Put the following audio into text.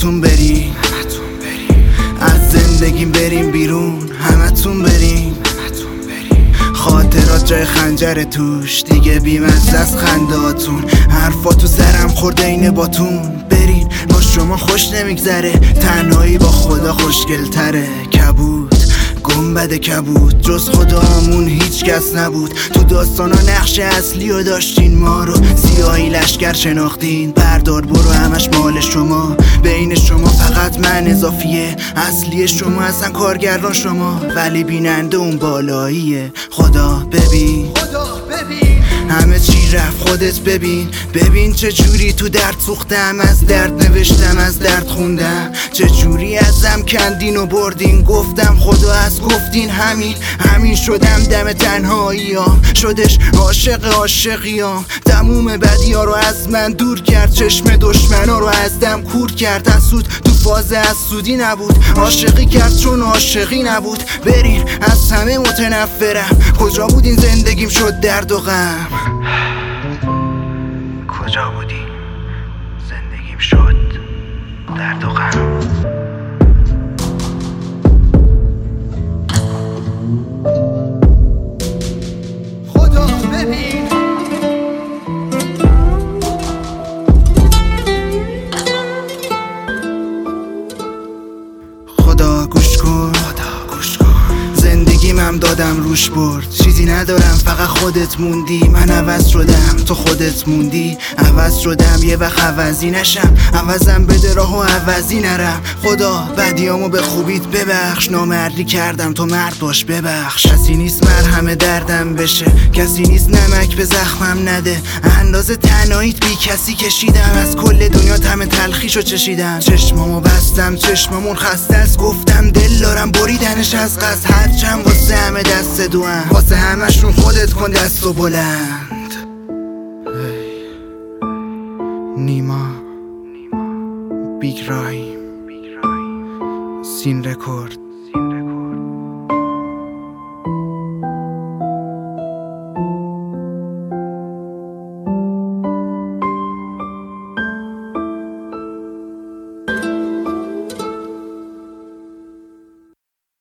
همتون بریم، از زندگیم بریم بیرون، همتون بریم. خاطرات جای خنجر توش، دیگه بیمزه از خندهاتون. حرفا تو سرم خورده اینه باتون. برین، با شما خوش نمیگذره، تنهایی با خدا خوشگلتره. کبود گنبد کبود، جز خدامون هیچ کس نبود. تو داستانا نقش اصلی رو داشتین، ما رو سیاهی لشکر شناختین. بردار برو همش مال شما، بین شما فقط من اضافیه. اصلی شما اصلا کارگران شما، ولی بیننده اون بالاییه. خدا ببین همه چی رفت، خودت ببین. ببین چه جوری تو درد سوختم، از درد نوشتم، از درد خوندم. چه جوری ازم کندین و بردین، گفتم خدا از گفتین. همین شدم دم تنهاییام، شدش عاشق عاشقیام. تموم بدی‌ها رو از من دور کرد، چشم دشمنا رو از دم کور کرد. حسود تو فاز حسودی نبود، عاشقی کرد چون عاشقی نبود. برین، از همه متنفرم. کجا بودین زندگیم شد درد و غم؟ کجا بودین زندگیم شد درد و غم؟ خدا ببین خدا گوش کن، زندگیم هم دادم روش برد. چیزی ندارم فقط خودت موندی. من عوض شدم تو خودت موندی. عوض شدم یه وقت عوضی نشم، عوضم بده راهو عوضی نرم. خدا بدیامو به خوبیت ببخش، نامردی کردم تو مرد باش ببخش. کسی نیست مرهم دردم بشه، کسی نیست نمک به زخمم نده. اندازه تنهاییت بی کسی کشیدم، از کل دنیا طعم تلخیشو چشیدم. چشمامو بستم چشمامون خسته است، گفتم دل دارم بریدنش از قصد. هرچند واسه همه دست دوام، واسه همشون خودت کن دستو بلند. نیما بیگ رایم سین رکورد.